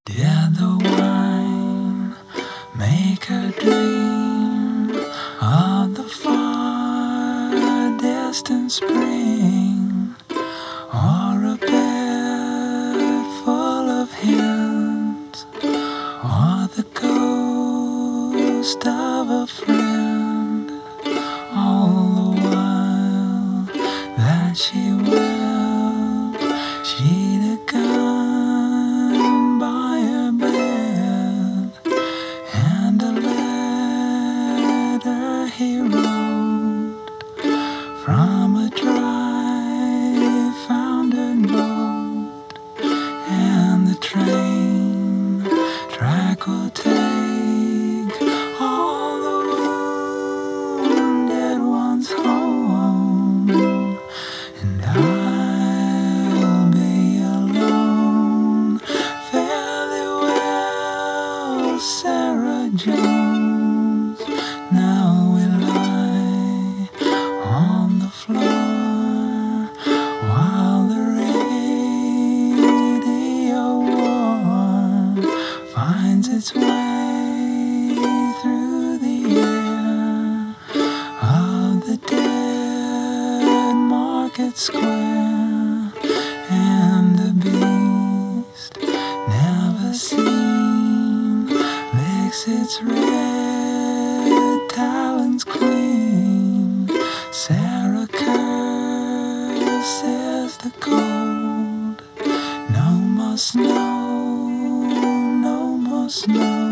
Did the wine make her dream of the far distant spring, or a bed full of hints, or the ghost of a friend? All the while that she wept, she'd a gun by her bed, and a letter he wrote from a dry foundered boat. And the train track will take all the wounded ones home, and I'll be alone. Fare thee well, Sarah Jones. Now we lie on the floor while the radio war finds its way through the air of the dead market square, and the beast never seen licks its red talons clean. Sarah curses the cold. No more snow, no more snow.